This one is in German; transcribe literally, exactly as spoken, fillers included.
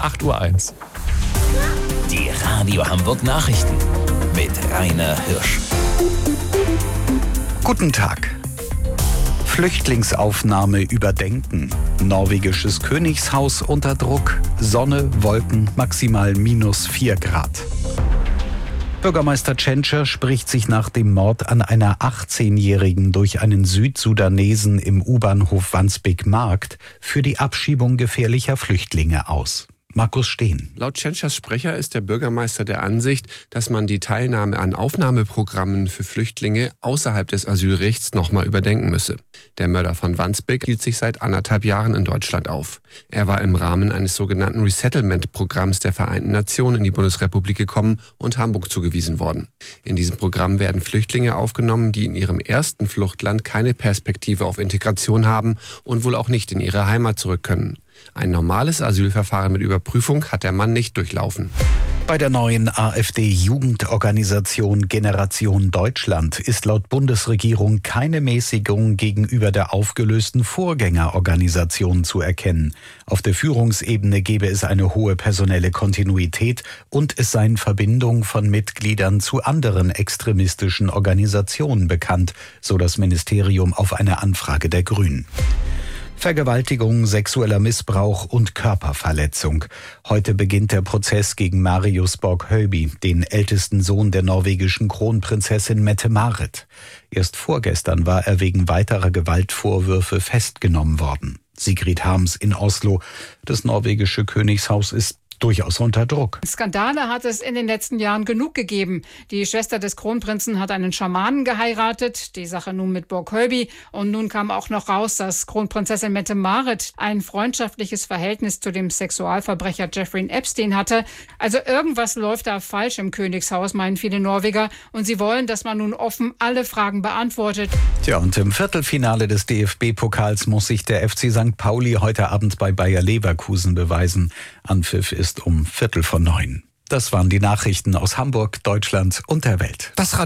acht Uhr eins. Die Radio Hamburg Nachrichten mit Rainer Hirsch. Guten Tag. Flüchtlingsaufnahme überdenken. Norwegisches Königshaus unter Druck. Sonne, Wolken, maximal minus vier Grad. Bürgermeister Tschentscher spricht sich nach dem Mord an einer achtzehnjährigen durch einen Südsudanesen im U-Bahnhof Wandsbek-Markt für die Abschiebung gefährlicher Flüchtlinge aus. Markus Steen. Laut Tschentschers Sprecher ist der Bürgermeister der Ansicht, dass man die Teilnahme an Aufnahmeprogrammen für Flüchtlinge außerhalb des Asylrechts nochmal überdenken müsse. Der Mörder von Wandsbek hielt sich seit anderthalb Jahren in Deutschland auf. Er war im Rahmen eines sogenannten Resettlement-Programms der Vereinten Nationen in die Bundesrepublik gekommen und Hamburg zugewiesen worden. In diesem Programm werden Flüchtlinge aufgenommen, die in ihrem ersten Fluchtland keine Perspektive auf Integration haben und wohl auch nicht in ihre Heimat zurück können. Ein normales Asylverfahren mit Überprüfung hat der Mann nicht durchlaufen. Bei der neuen AfD-Jugendorganisation Generation Deutschland ist laut Bundesregierung keine Mäßigung gegenüber der aufgelösten Vorgängerorganisation zu erkennen. Auf der Führungsebene gebe es eine hohe personelle Kontinuität und es seien Verbindungen von Mitgliedern zu anderen extremistischen Organisationen bekannt, so das Ministerium auf eine Anfrage der Grünen. Vergewaltigung, sexueller Missbrauch und Körperverletzung. Heute beginnt der Prozess gegen Marius Borg-Høiby, den ältesten Sohn der norwegischen Kronprinzessin Mette-Marit. Erst vorgestern war er wegen weiterer Gewaltvorwürfe festgenommen worden. Sigrid Harms in Oslo. Das norwegische Königshaus ist durchaus unter Druck. Skandale hat es in den letzten Jahren genug gegeben. Die Schwester des Kronprinzen hat einen Schamanen geheiratet, die Sache nun mit Borg-Høiby. Und nun kam auch noch raus, dass Kronprinzessin Mette-Marit ein freundschaftliches Verhältnis zu dem Sexualverbrecher Jeffrey Epstein hatte. Also irgendwas läuft da falsch im Königshaus, meinen viele Norweger. Und sie wollen, dass man nun offen alle Fragen beantwortet. Tja, und im Viertelfinale des D F B-Pokals muss sich der F C Sankt Pauli heute Abend bei Bayer Leverkusen beweisen. Anpfiff ist um Viertel vor neun. Das waren die Nachrichten aus Hamburg, Deutschland und der Welt. Das